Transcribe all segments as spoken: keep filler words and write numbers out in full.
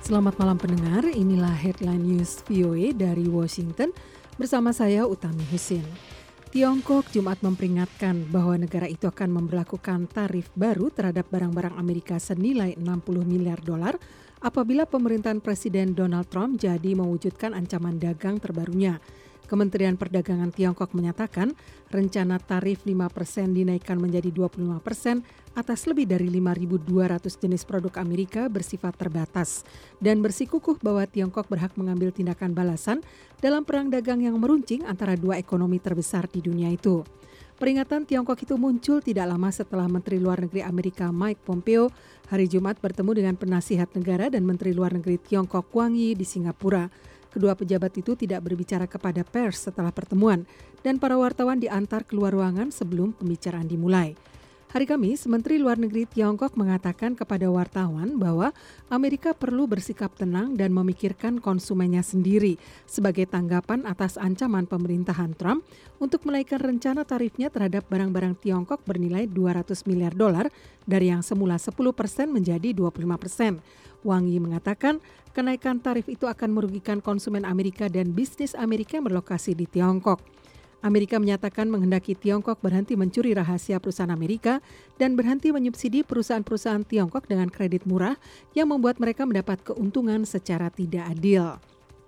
Selamat malam pendengar, inilah Headline News V O A dari Washington bersama saya Utami Husin. Tiongkok Jumat memperingatkan bahwa negara itu akan memberlakukan tarif baru terhadap barang-barang Amerika senilai enam puluh miliar dolar apabila pemerintahan Presiden Donald Trump jadi mewujudkan ancaman dagang terbarunya. Kementerian Perdagangan Tiongkok menyatakan rencana tarif lima persen dinaikkan menjadi dua puluh lima persen atas lebih dari lima ribu dua ratus jenis produk Amerika bersifat terbatas dan bersikukuh bahwa Tiongkok berhak mengambil tindakan balasan dalam perang dagang yang meruncing antara dua ekonomi terbesar di dunia itu. Peringatan Tiongkok itu muncul tidak lama setelah Menteri Luar Negeri Amerika Mike Pompeo hari Jumat bertemu dengan penasihat negara dan Menteri Luar Negeri Tiongkok Wang Yi di Singapura. Kedua pejabat itu tidak berbicara kepada pers setelah pertemuan dan para wartawan diantar keluar ruangan sebelum pembicaraan dimulai. Hari Kamis, Menteri Luar Negeri Tiongkok mengatakan kepada wartawan bahwa Amerika perlu bersikap tenang dan memikirkan konsumennya sendiri sebagai tanggapan atas ancaman pemerintahan Trump untuk menaikkan rencana tarifnya terhadap barang-barang Tiongkok bernilai dua ratus miliar dolar dari yang semula sepuluh persen menjadi dua puluh lima persen. Wang Yi mengatakan kenaikan tarif itu akan merugikan konsumen Amerika dan bisnis Amerika yang berlokasi di Tiongkok. Amerika menyatakan menghendaki Tiongkok berhenti mencuri rahasia perusahaan Amerika dan berhenti menyubsidi perusahaan-perusahaan Tiongkok dengan kredit murah yang membuat mereka mendapat keuntungan secara tidak adil.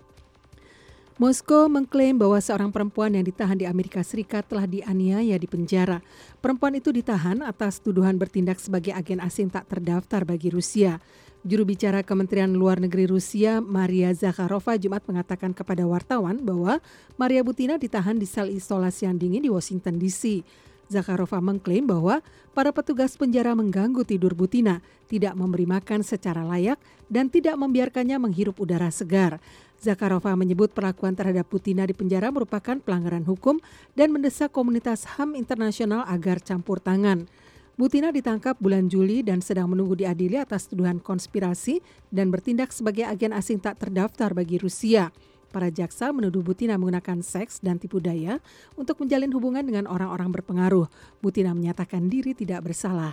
Moskow mengklaim bahwa seorang perempuan yang ditahan di Amerika Serikat telah dianiaya di penjara. Perempuan itu ditahan atas tuduhan bertindak sebagai agen asing tak terdaftar bagi Rusia. Juru bicara Kementerian Luar Negeri Rusia, Maria Zakharova, Jumat mengatakan kepada wartawan bahwa Maria Butina ditahan di sel isolasi yang dingin di Washington D C. Zakharova mengklaim bahwa para petugas penjara mengganggu tidur Butina, tidak memberi makan secara layak, dan tidak membiarkannya menghirup udara segar. Zakharova menyebut perlakuan terhadap Butina di penjara merupakan pelanggaran hukum dan mendesak komunitas H A M internasional agar campur tangan. Butina ditangkap bulan Juli dan sedang menunggu diadili atas tuduhan konspirasi dan bertindak sebagai agen asing tak terdaftar bagi Rusia. Para jaksa menuduh Butina menggunakan seks dan tipu daya untuk menjalin hubungan dengan orang-orang berpengaruh. Butina menyatakan diri tidak bersalah.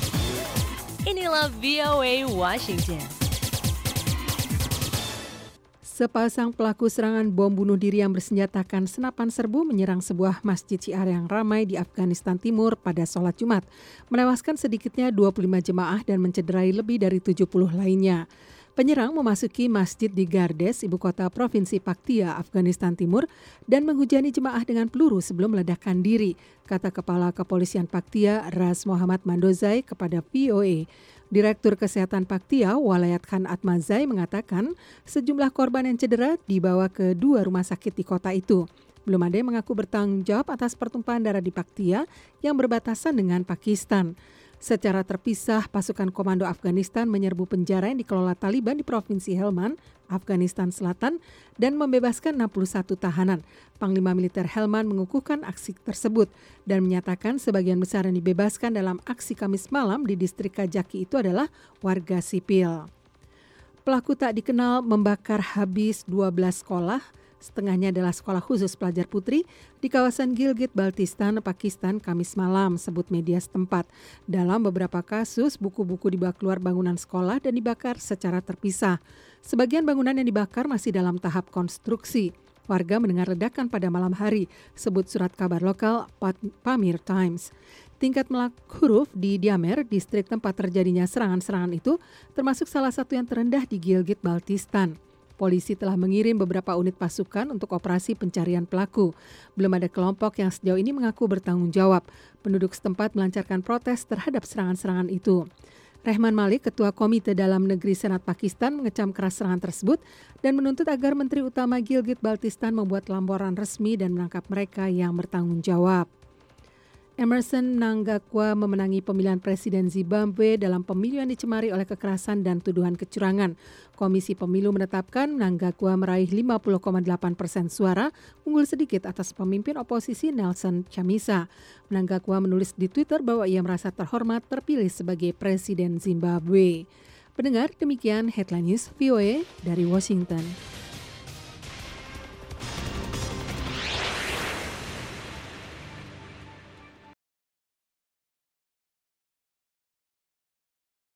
Inilah V O A Washington. Sepasang pelaku serangan bom bunuh diri yang bersenjatakan senapan serbu menyerang sebuah masjid Syiar yang ramai di Afghanistan Timur pada sholat Jumat, menewaskan sedikitnya dua puluh lima jemaah dan mencederai lebih dari tujuh puluh lainnya. Penyerang memasuki masjid di Gardes, ibu kota provinsi Paktia, Afghanistan Timur, dan menghujani jemaah dengan peluru sebelum meledakkan diri, kata Kepala Kepolisian Paktia, Ras Muhammad Mandozai kepada V O A. Direktur Kesehatan Paktia, Walayat Khan Atmazai, mengatakan sejumlah korban yang cedera dibawa ke dua rumah sakit di kota itu. Belum ada yang mengaku bertanggung jawab atas pertumpahan darah di Paktia yang berbatasan dengan Pakistan. Secara terpisah, pasukan komando Afghanistan menyerbu penjara yang dikelola Taliban di Provinsi Helmand, Afghanistan Selatan, dan membebaskan enam puluh satu tahanan. Panglima Militer Helmand mengukuhkan aksi tersebut dan menyatakan sebagian besar yang dibebaskan dalam aksi Kamis malam di distrik Kajaki itu adalah warga sipil. Pelaku tak dikenal membakar habis dua belas sekolah, setengahnya adalah sekolah khusus pelajar putri di kawasan Gilgit-Baltistan, Pakistan, Kamis malam, sebut media setempat. Dalam beberapa kasus, buku-buku dibawa keluar bangunan sekolah dan dibakar secara terpisah. Sebagian bangunan yang dibakar masih dalam tahap konstruksi. Warga mendengar ledakan pada malam hari, sebut surat kabar lokal Pamir Times. Tingkat melak huruf di Diamer, distrik tempat terjadinya serangan-serangan itu, termasuk salah satu yang terendah di Gilgit-Baltistan. Polisi telah mengirim beberapa unit pasukan untuk operasi pencarian pelaku. Belum ada kelompok yang sejauh ini mengaku bertanggung jawab. Penduduk setempat melancarkan protes terhadap serangan-serangan itu. Rehman Malik, Ketua Komite Dalam Negeri Senat Pakistan, mengecam keras serangan tersebut dan menuntut agar Menteri Utama Gilgit-Baltistan membuat laporan resmi dan menangkap mereka yang bertanggung jawab. Emmerson Mnangagwa memenangi pemilihan presiden Zimbabwe dalam pemilu yang dicemari oleh kekerasan dan tuduhan kecurangan. Komisi Pemilu menetapkan Mnangagwa meraih lima puluh koma delapan persen suara, unggul sedikit atas pemimpin oposisi Nelson Chamisa. Mnangagwa menulis di Twitter bahwa ia merasa terhormat terpilih sebagai presiden Zimbabwe. Pendengar, demikian Headline News V O A dari Washington.